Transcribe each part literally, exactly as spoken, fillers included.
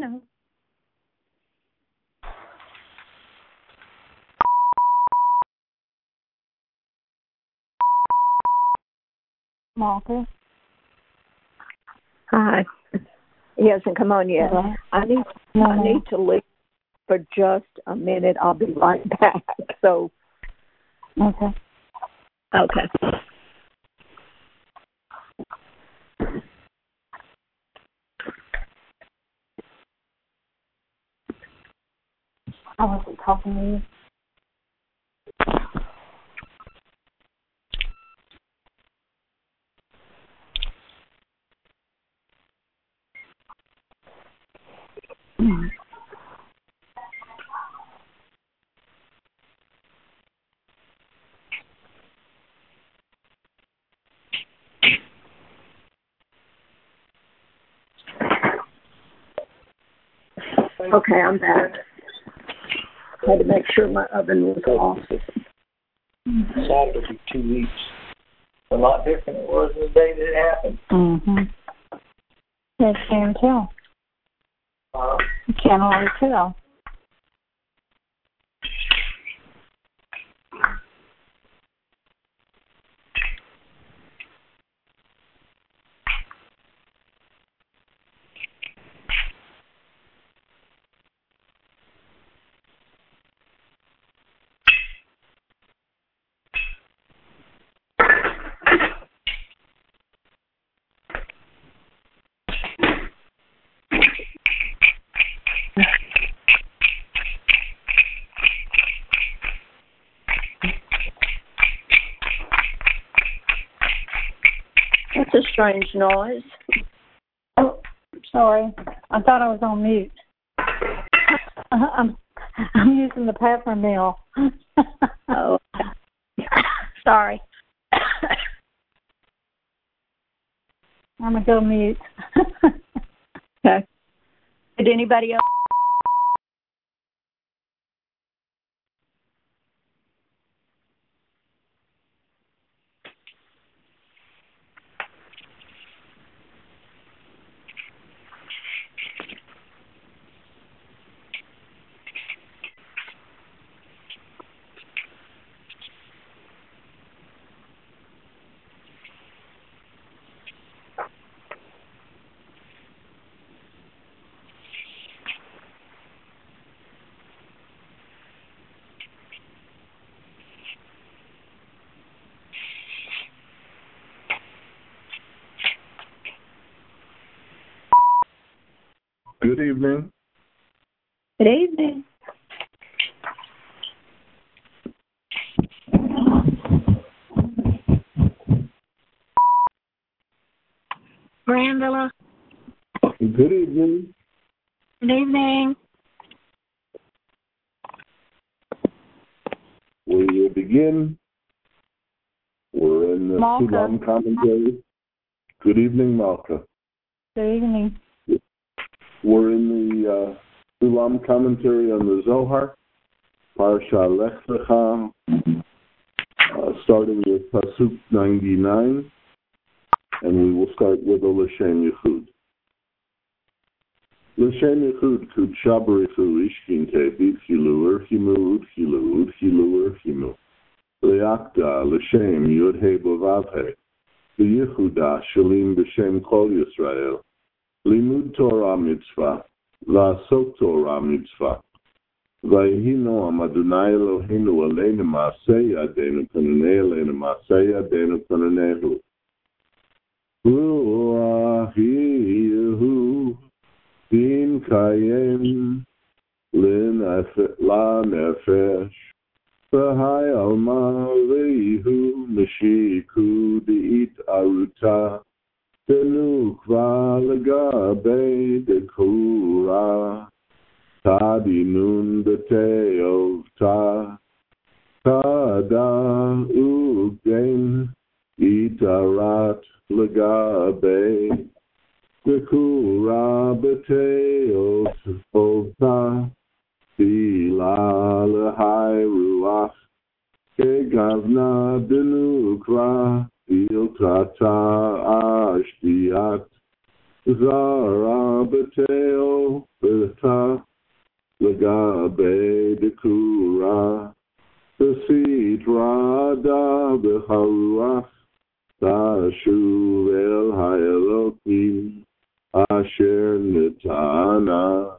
know. Malta. Hi. He hasn't come on yet. Hello? I need No, I no. need to leave for just a minute. I'll be right back. So Okay. okay. I wasn't talking to you. Okay, I'm back. Had to make sure my oven was off. Saturday will be two weeks. A lot different it was the day that it happened. Mm-hmm. Yes, can tell. Uh, You can't always tell. That's a strange noise. Oh, sorry. I thought I was on mute. I'm, I'm using the pepper mill. Oh, sorry. I'm going to go mute. Okay. Did anybody else? Good evening. Good evening. Brandela. Good evening. Good evening. We will begin. We're in the Malka. Sulam commentary. Good evening, Malka. Good evening. We're in the uh, Sulam commentary on the Zohar, Parsha Lech Lecha, uh, starting with Pasuk ninety-nine, and we will start with the L'Shem Yichud. L'Shem Yichud Kudsha B'Richu Ishkinte B'Chilu Urchimu Udchilu Udchilu Urchimu Le'akda L'Shem Yud-He B'Vav-He B'Yichuda Shalim B'Shem Kol Yisrael Limud Torah Mitzvah V'Asok Torah Mitzvah V'Yehi Noam Adonai Eloheinu Aleinu Ma'aseh Yadeinu Kananei Aleinu Ma'aseh Yadeinu Kananehu Ruach Yehu Din Kayem L'Nefesh V'Hai Alma V'Yehu Meshiku D'It Aruta Denukva Legabe Dekura Tadinun Beteovta Tada Ugden Itarat Legabe Dekura Beteovta Bila Lehai Ruach Kegavna Denukva Il Tata Ashtiat Zara beteo beta legabe dekura besitra da beharuach tashuv el haelokim asher nitana.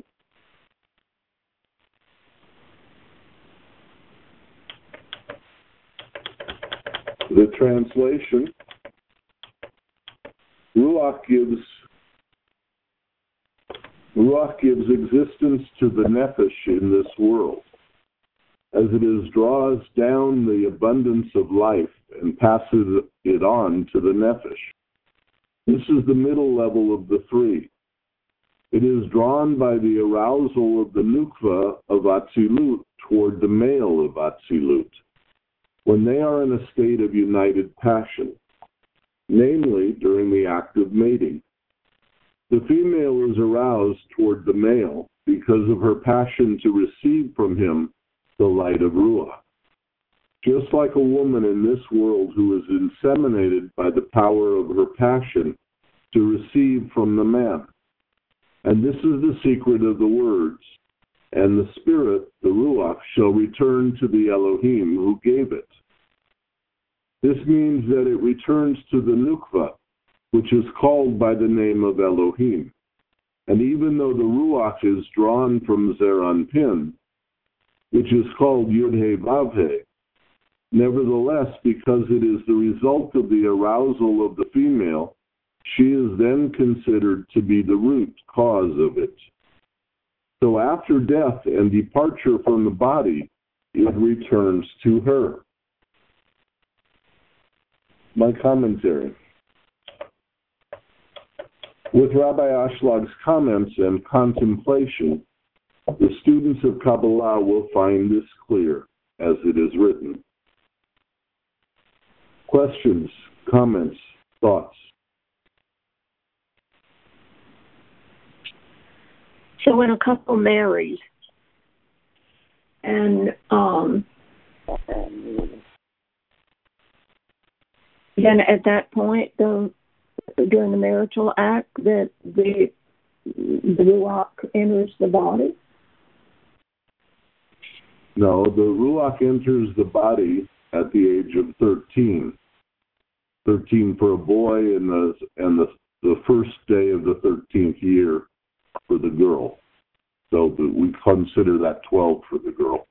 The translation: Ruach gives Ruach gives existence to the nefesh in this world, as it is draws down the abundance of life and passes it on to the nefesh. This is the middle level of the three. It is drawn by the arousal of the nukva of Atzilut toward the male of Atzilut, when they are in a state of united passion, namely during the act of mating. The female is aroused toward the male because of her passion to receive from him the light of Ruach. Just like a woman in this world who is inseminated by the power of her passion to receive from the man. And this is the secret of the words. And the spirit, the Ruach, shall return to the Elohim who gave it. This means that it returns to the Nukva, which is called by the name of Elohim. And even though the Ruach is drawn from Zeranpin, which is called Yud-He Vav-He, nevertheless, because it is the result of the arousal of the female, she is then considered to be the root cause of it. So after death and departure from the body, it returns to her. My commentary. With Rabbi Ashлаг's comments and contemplation, the students of Kabbalah will find this clear as it is written. Questions, comments, thoughts? So when a couple marries, and um, then at that point, the, during the marital act, that the, the Ruach enters the body? No, the Ruach enters the body at the age of thirteen. thirteen for a boy, and the, and the, the first day of the thirteenth year for the girl. So we consider that twelve for the girl.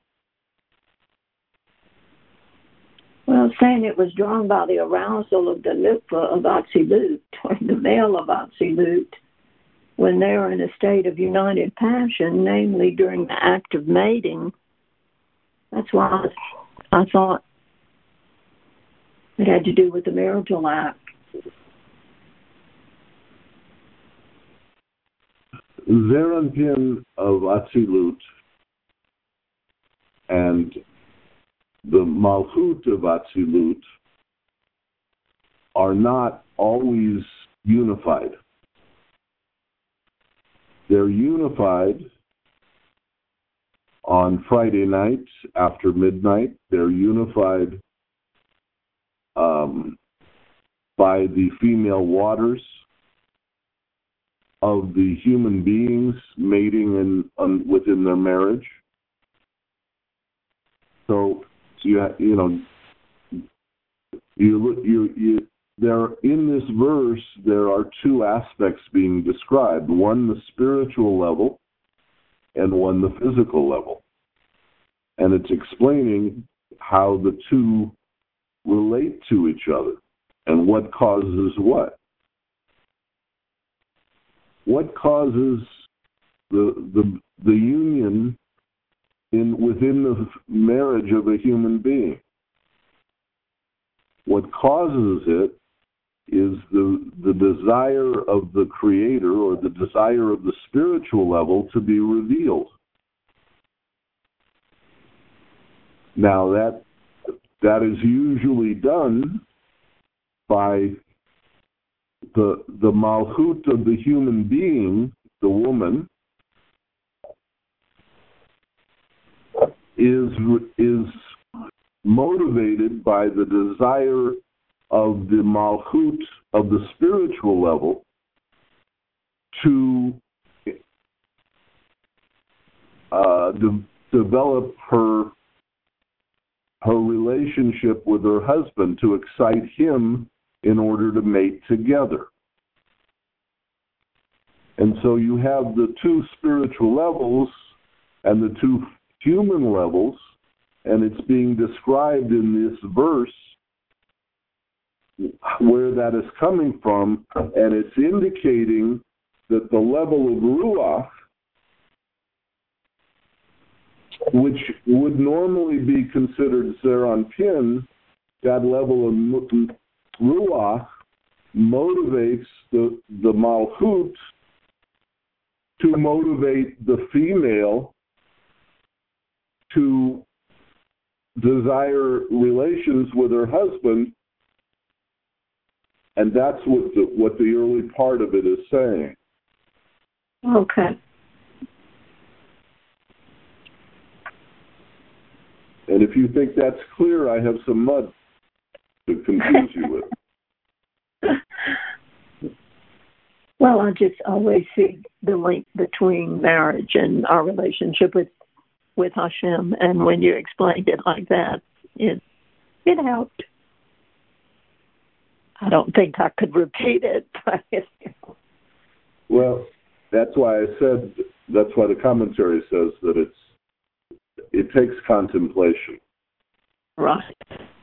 Well, saying it was drawn by the arousal of the nukva of Atzilut, or the male of Atzilut, when they are in a state of united passion, namely during the act of mating. That's why I thought it had to do with the marital act. Zeranpin of Atzilut and the Malchut of Atzilut are not always unified. They're unified on Friday night after midnight. They're unified um, by the female waters of the human beings mating in, um, within their marriage. So you you know you you you there in this verse there are two aspects being described: one the spiritual level, and one the physical level, and it's explaining how the two relate to each other and what causes what. What causes the the the union in within the marriage of a human being? What causes it is the the desire of the Creator, or the desire of the spiritual level, to be revealed. Now that that is usually done by the the malchut of the human being, the woman, is is motivated by the desire of the malchut of the spiritual level to uh, de- develop her her relationship with her husband, to excite him in order to mate together. And so you have the two spiritual levels and the two human levels, and it's being described in this verse where that is coming from, and it's indicating that the level of Ruach, which would normally be considered Zeranpin, that level of Ruach motivates the, the Malchut to motivate the female to desire relations with her husband, and that's what the, what the early part of it is saying. Okay. And if you think that's clear, I have some mud to confuse you with. Well, I just always see the link between marriage and our relationship with with Hashem, and when you explained it like that, it it helped. I don't think I could repeat it, but it helped. Well, that's why I said, that's why the commentary says that it's it takes contemplation. Right.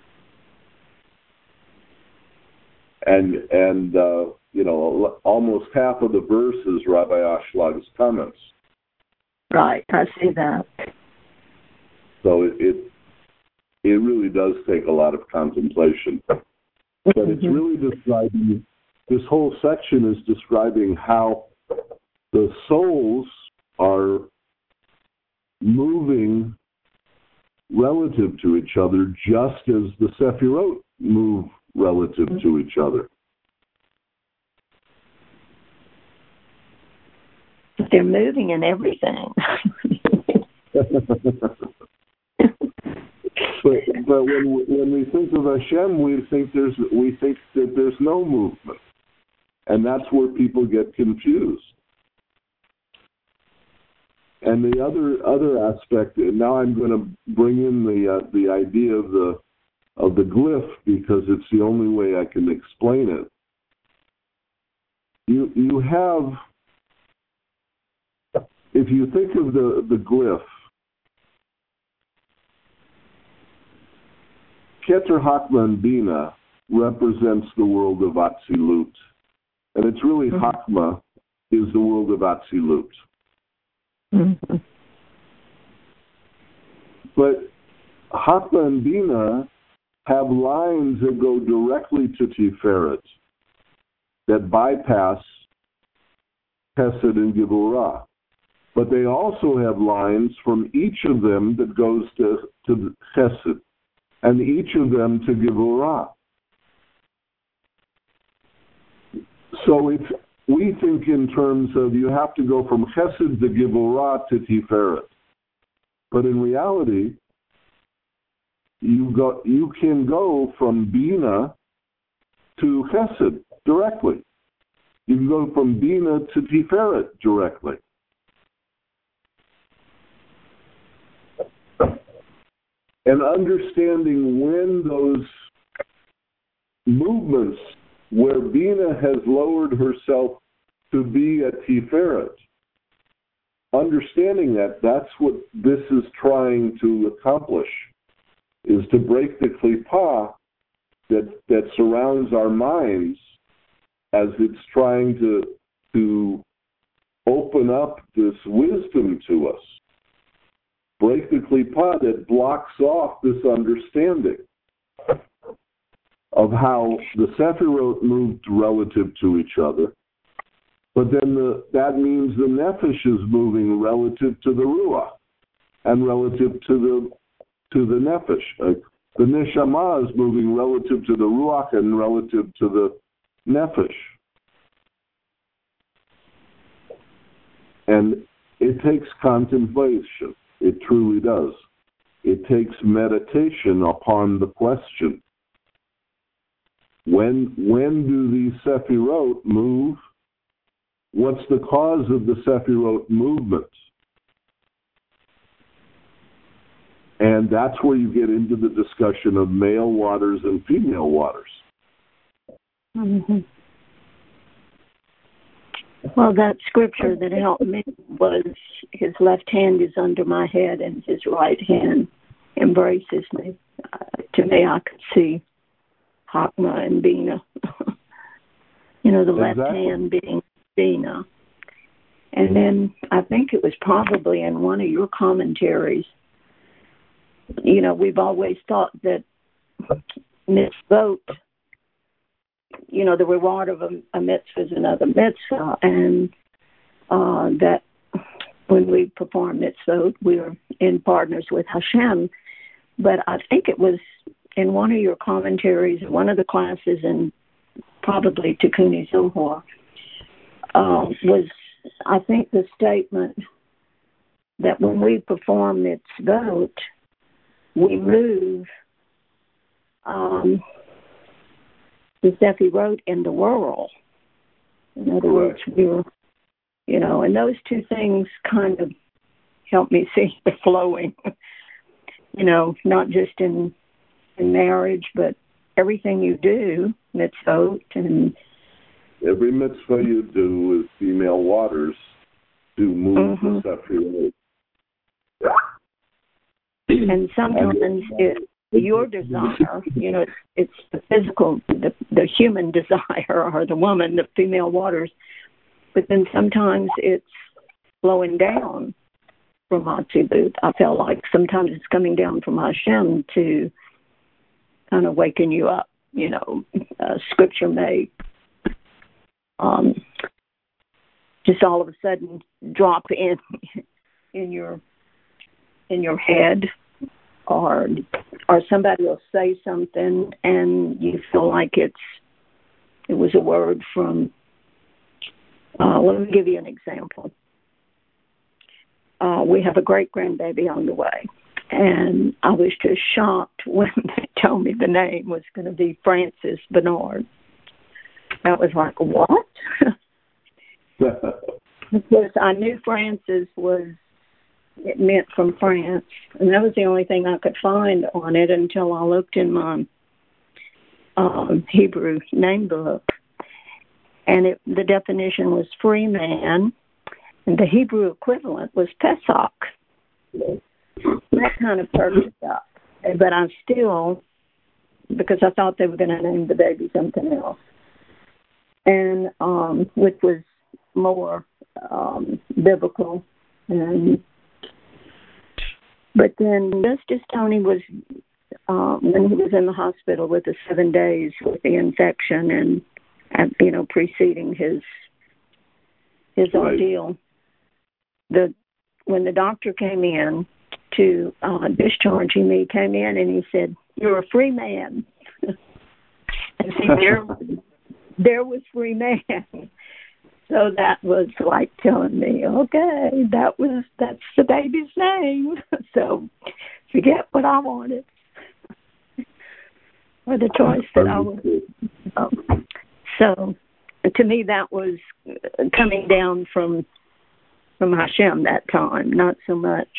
And, and uh, you know, almost half of the verse is Rabbi Ashлаг's comments. Right, I see that. So it, it it really does take a lot of contemplation. But mm-hmm. It's really describing, this whole section is describing how the souls are moving relative to each other, just as the Sephirot move relative mm-hmm. to each other. They're moving in everything. but but when when we think of Hashem, we think there's we think that there's no movement, and that's where people get confused. And the other other aspect, and now I'm going to bring in the uh, the idea of the of the glyph, because it's the only way I can explain it. You you have, if you think of the, the glyph, Keter Hakma and Bina represents the world of Atzilut. And it's really mm-hmm. Hakma is the world of Atzilut. Mm-hmm. But Hakma and Bina have lines that go directly to Tiferet, that bypass Chesed and Gevurah. But they also have lines from each of them that goes to, to Chesed, and each of them to Gevurah. So if we think in terms of you have to go from Chesed to Gevurah to Tiferet, but in reality, you go you can go from Bina to Chesed directly. You can go from Bina to Tiferet directly. And understanding when those movements where Bina has lowered herself to be a Tiferet, understanding that, that's what this is trying to accomplish, is to break the klippah that, that surrounds our minds as it's trying to, to open up this wisdom to us. Break the klippah that blocks off this understanding of how the Sephirot moved relative to each other, but then the, that means the Nefesh is moving relative to the Ruach and relative to the to the Nefesh. Uh, the Neshama is moving relative to the Ruach and relative to the Nefesh. And it takes contemplation. It truly does. It takes meditation upon the question. When when do these Sephirot move what's the cause of the Sephirot movement? And that's where you get into the discussion of male waters and female waters. Mm-hmm. Well, that scripture that helped me was, his left hand is under my head and his right hand embraces me. Uh, to me, I could see Hakma and Bina. You know, the exactly. left hand being Bina. And then I think it was probably in one of your commentaries, you know, we've always thought that mitzvot, you know, the reward of a, a mitzvah is another mitzvah, and uh, that when we perform mitzvot, we're in partners with Hashem. But I think it was in one of your commentaries, one of the classes, in probably Tikkun Zohar, uh, was, I think, the statement that when we perform mitzvot, we move um, the Sephirot in the world. In other words, we're, you know, and those two things kind of help me see the flowing, you know, not just in in marriage, but everything you do, mitzvot, and every mitzvah you do with female waters do move mm-hmm. the Sephirot. And sometimes it, your desire, you know, it's, it's the physical, the, the human desire, or the woman, the female waters, but then sometimes it's flowing down from Hatzilut. I felt like sometimes it's coming down from Hashem to kind of waken you up, you know. Uh, scripture may um, just all of a sudden drop in in your in your head, or or somebody will say something and you feel like it's it was a word from uh, let me give you an example. Uh, we have a great grandbaby on the way, and I was just shocked when they told me the name was going to be Francis Bernard. That was like, what? Because I knew Francis was, it meant from France, and that was the only thing I could find on it until I looked in my um, Hebrew name book, and it, the definition was free man, and the Hebrew equivalent was Pesach. That kind of perked it up, but I still, because I thought they were going to name the baby something else, and um, which was more um, biblical, and but then Justice Tony was, um, when he was in the hospital with the seven days with the infection and, and you know, preceding his his right. ordeal, the when the doctor came in to uh, discharge him, he came in and he said, "You're a free man." And see, there, there was free man. So that was like telling me, okay, that was that's the baby's name. So forget what I wanted, or the choice that I wanted. Um, so to me, that was coming down from from Hashem that time, not so much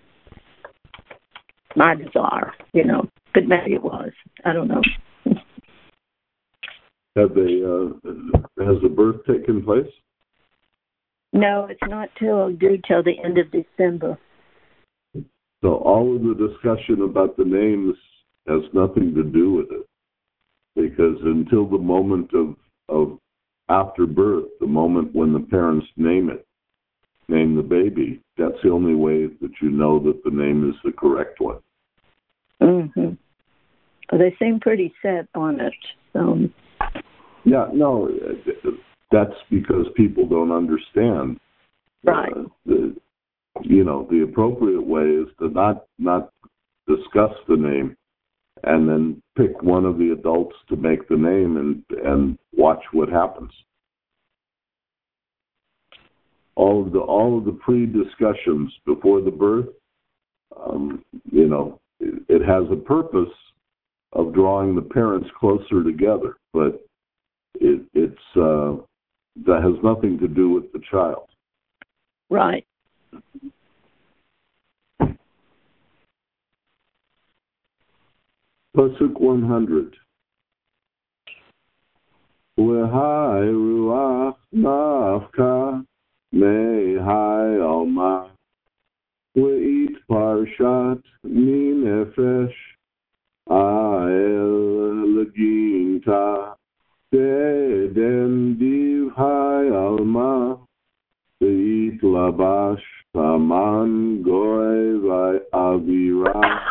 my desire, you know. But maybe it was. I don't know. Have they? Uh, has the birth taken place? No, it's not till due till the end of December. So all of the discussion about the names has nothing to do with it, because until the moment of of after birth, the moment when the parents name it, name the baby, that's the only way that you know that the name is the correct one. Mm-hmm. Well, they seem pretty set on it. So. Yeah, no, that's because people don't understand. Right. Uh, the, you know, the appropriate way is to not not discuss the name, and then pick one of the adults to make the name and and watch what happens. All of the all of the pre-discussions before the birth, um, you know, it, it has a purpose of drawing the parents closer together, but it, it's uh, that has nothing to do with the child. Right. Pasuk one hundred. V'hai ruach nafka mehai alma v'it parshat minefesh ael leginta de'edem divhai alma v'it labash taman goy v'avira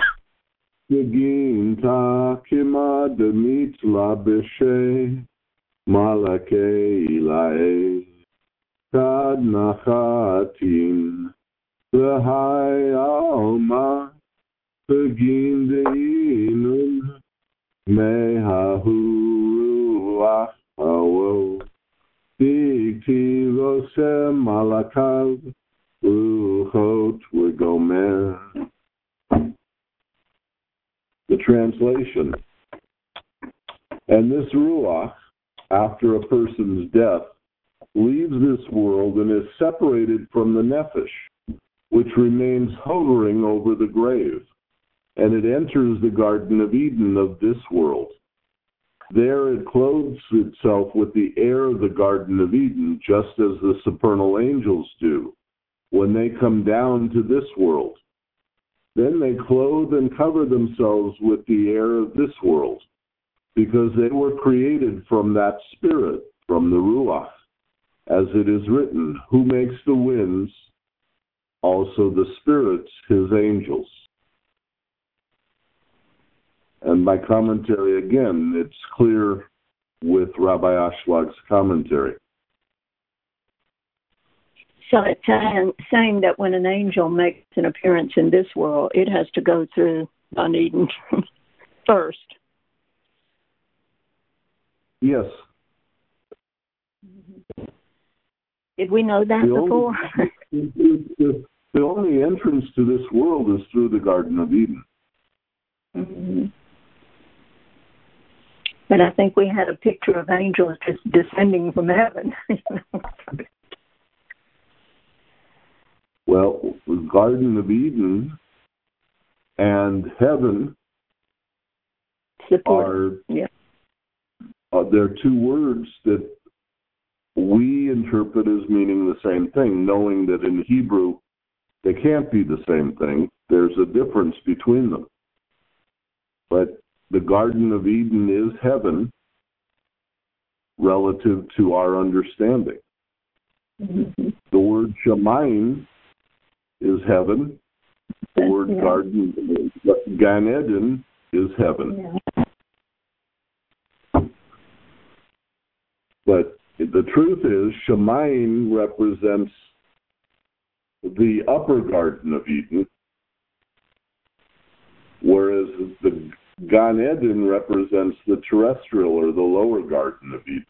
Yeginta kima demit labeshe malake ilae kad nachatin v'hai alma begin deinun mehahu ruach hawo dikti vosem malakav ruchot v'gomer. The translation. And this Ruach, after a person's death, leaves this world and is separated from the Nephesh, which remains hovering over the grave, and it enters the Garden of Eden of this world. There it clothes itself with the air of the Garden of Eden, just as the supernal angels do when they come down to this world. Then they clothe and cover themselves with the air of this world, because they were created from that spirit, from the Ruach, as it is written, who makes the winds, also the spirits, his angels. And my commentary, again, it's clear with Rabbi Ashwag's commentary. So it's saying, saying that when an angel makes an appearance in this world, it has to go through Gan Eden first. Yes. Did we know that the before? Only, the, the only entrance to this world is through the Garden of Eden. Mm-hmm. But I think we had a picture of angels just descending from heaven. Well, the Garden of Eden and heaven Support. are yeah. uh, they're two words that we interpret as meaning the same thing, knowing that in Hebrew they can't be the same thing. There's a difference between them. But the Garden of Eden is heaven relative to our understanding. Mm-hmm. The word Shamayim is heaven. The word yeah. garden, Gan Eden, is heaven. Yeah. But the truth is, Shamayim represents the upper Garden of Eden, whereas the Gan Eden represents the terrestrial or the lower Garden of Eden.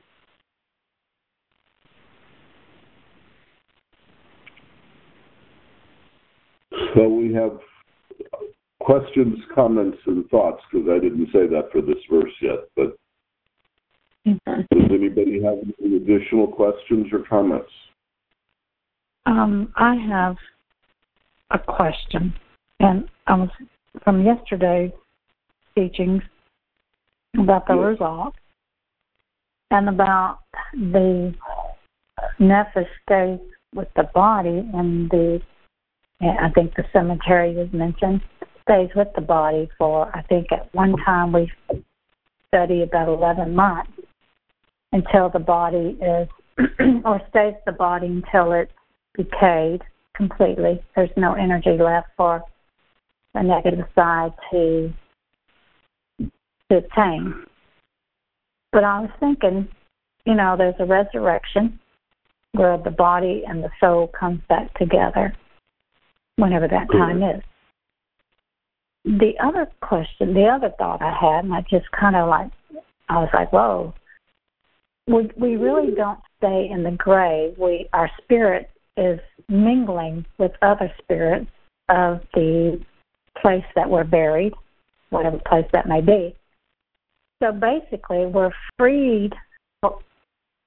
So we have questions, comments, and thoughts, because I didn't say that for this verse yet. But mm-hmm. does anybody have any additional questions or comments? Um, I have a question, and I was from yesterday's teachings about the Yes. Ruach and about the Nephesh stays with the body, and the I think the cemetery was mentioned, stays with the body for, I think at one time we studied about eleven months until the body is, or stays the body until it's decayed completely. There's no energy left for the negative side to, to attain. But I was thinking, you know, there's a resurrection where the body and the soul comes back together, whenever that time is. The other question, the other thought I had, and I just kind of like, I was like, whoa, we we really don't stay in the grave. We our spirit is mingling with other spirits of the place that we're buried, whatever place that may be. So basically, we're freed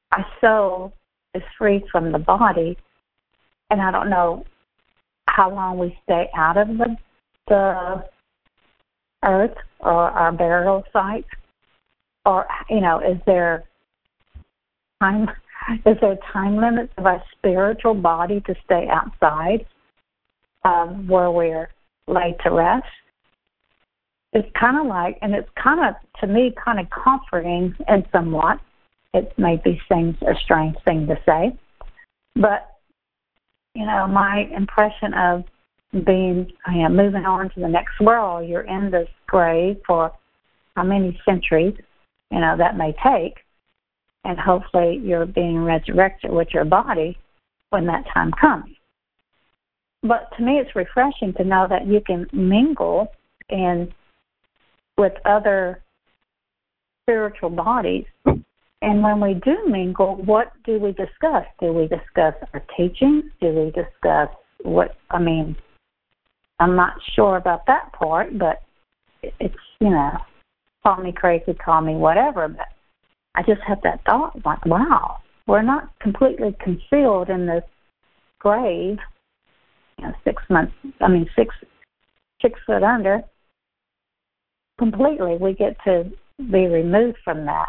our soul is free from the body, and I don't know how long we stay out of the, the earth or our burial site, or, you know, is there time, is there time limits of our spiritual body to stay outside um, where we're laid to rest? It's kind of like, and it's kind of, to me, kind of comforting and somewhat. It may be seems a strange thing to say, but, you know, my impression of being, you know, moving on to the next world, you're in this grave for how many centuries, you know, that may take, and hopefully you're being resurrected with your body when that time comes. But to me, it's refreshing to know that you can mingle and with other spiritual bodies. And when we do mingle, what do we discuss? Do we discuss our teachings? Do we discuss what, I mean, I'm not sure about that part, but it's, you know, call me crazy, call me whatever, but I just had that thought, like, wow, we're not completely concealed in this grave, you know, six months, I mean, six, six foot under. Completely, we get to be removed from that.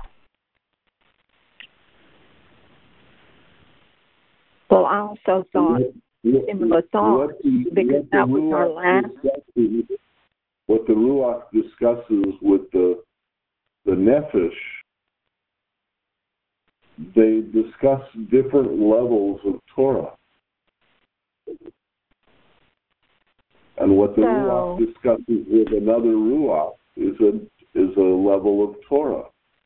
Well, I also thought similar thoughts because that was our last. What the Ruach discusses with the the Nefesh, they discuss different levels of Torah. And what the so, Ruach discusses with another Ruach is a is a level of Torah.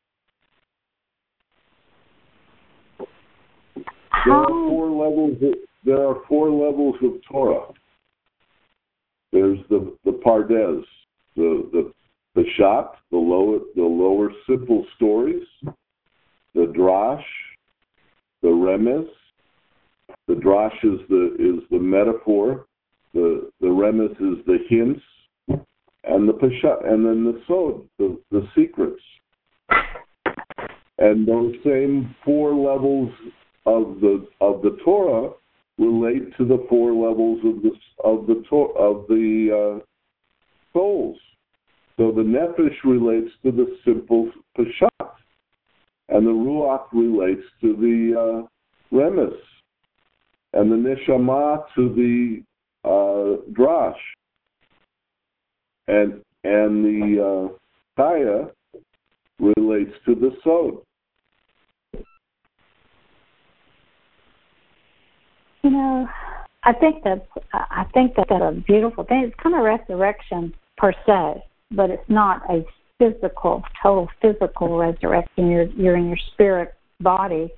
There are four levels. Of, there are four levels of Torah. There's the the Pardes, the the the Shat, the lower the lower simple stories, the Drash, the Remes. The Drash is the is the metaphor. The the Remes is the hints, and the Peshat, and then the Sod, the, the secrets. And those same four levels of the of the Torah relate to the four levels of the of the of the uh, souls. So the Nefesh relates to the simple Peshat, and the Ruach relates to the uh, Remes, and the Neshama to the Uh, Drash, and and the uh, Chaya relates to the Sod. You know, I think that I think that that's a beautiful thing. It's kind of resurrection per se, but it's not a physical, total physical resurrection. You're you're in your spirit body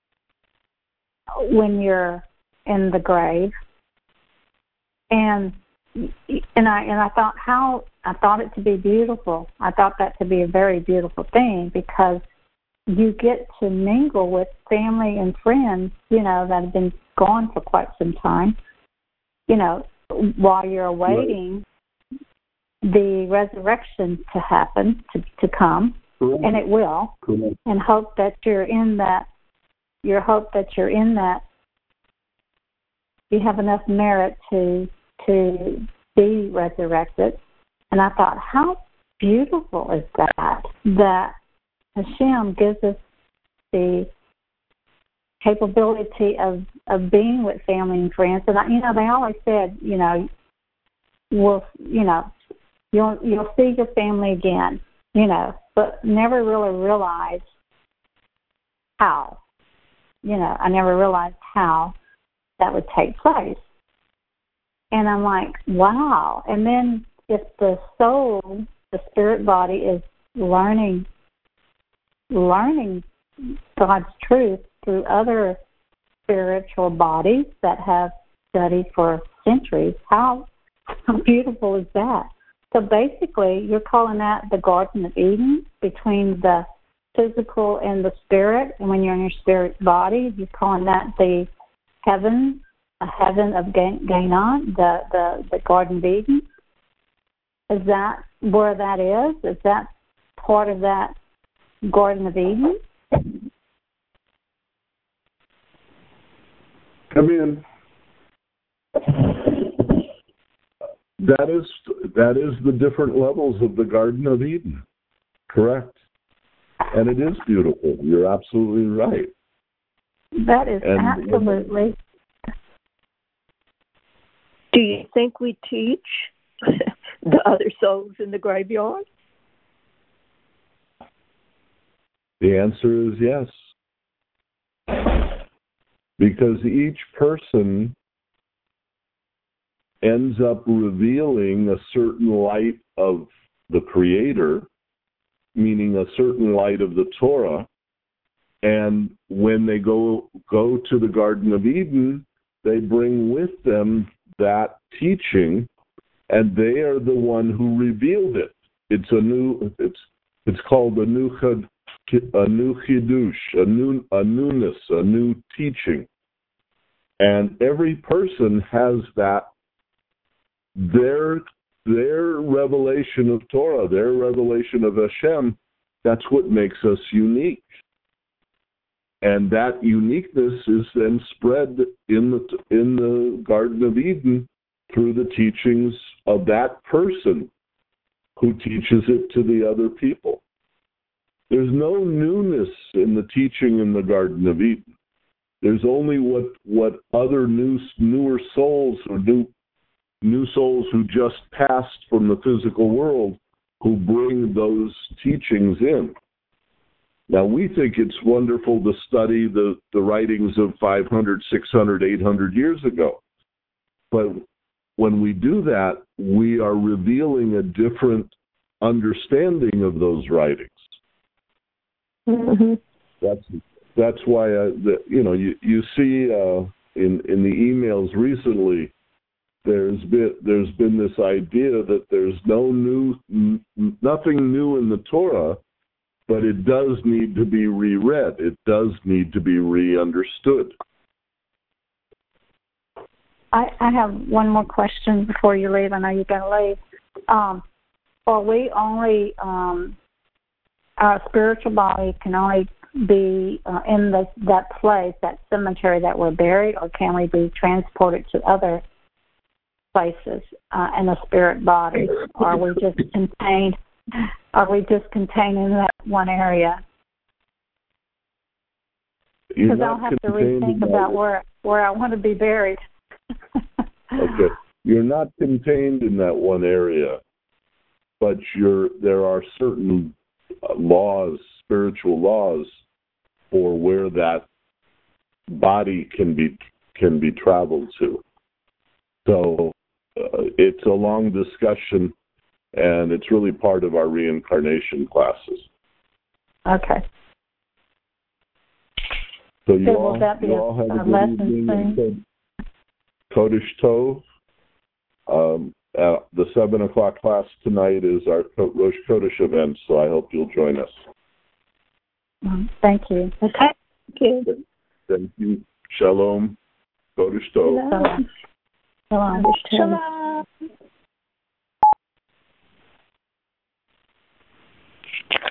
when you're in the grave. And and I and I thought how I thought it to be beautiful. I thought that to be a very beautiful thing because you get to mingle with family and friends, you know, that have been gone for quite some time, you know, while you're awaiting right. the resurrection to happen, to, to come, Correct. And it will, Correct. And hope that you're in that, your hope that you're in that, you have enough merit to to be resurrected. And I thought, how beautiful is that, that Hashem gives us the capability of, of being with family and friends. And, I, you know, they always said, you know, we'll, you know, you'll, you'll see your family again, you know, but never really realized how. You know, I never realized how that would take place. And I'm like, wow. And then if the soul, the spirit body is learning, learning God's truth through other spiritual bodies that have studied for centuries, how, how beautiful is that? So basically, you're calling that the Garden of Eden between the physical and the spirit. And when you're in your spirit body, you're calling that the heaven, a heaven of Gainan, the, the, the Garden of Eden. Is that where that is? Is that part of that Garden of Eden? Come in. That is that is the different levels of the Garden of Eden. Correct. And it is beautiful. You're absolutely right. That is and, absolutely. Do you think we teach the other souls in the graveyard? The answer is yes. Because each person ends up revealing a certain light of the Creator, meaning a certain light of the Torah, and when they go go to the Garden of Eden, they bring with them that teaching, and they are the one who revealed it. It's a new it's it's called a new a new chidush, a new a newness, a new teaching, and every person has that. Their their revelation of Torah, their revelation of Hashem, that's what makes us unique. And that uniqueness is then spread in the in the Garden of Eden through the teachings of that person who teaches it to the other people. There's no newness in the teaching in the Garden of Eden. There's only what what other new newer souls or new new souls who just passed from the physical world who bring those teachings in. Now, we think it's wonderful to study the, the writings of five hundred, six hundred, eight hundred years ago. But when we do that, we are revealing a different understanding of those writings. Mm-hmm. That's that's why, I, the, you know, you, you see uh, in, in the emails recently, There's been there's been this idea that there's no new n- nothing new in the Torah, but it does need to be reread. It does need to be re-understood. I, I have one more question before you leave. I know you're going to leave. Um, are we only um, our spiritual body can only be uh, in the, that place, that cemetery that we're buried, or can we be transported to other places uh, in the spirit body? Are we just contained? Are we just contained in that one area? Because I'll have to rethink about where where I want to be buried. Okay, you're not contained in that one area, but you're there are certain laws, spiritual laws, for where that body can be can be traveled to. So uh, it's a long discussion, and it's really part of our reincarnation classes. Okay. So you so all, will that be you a, all have a a good lesson evening. soon? Kodesh Tov. Um, uh, the seven o'clock class tonight is our Rosh Kodesh event, so I hope you'll join us. Mm, thank you. Okay. Thank you. Thank you. Shalom. Kodesh Tov. Shalom. Shalom. Shalom.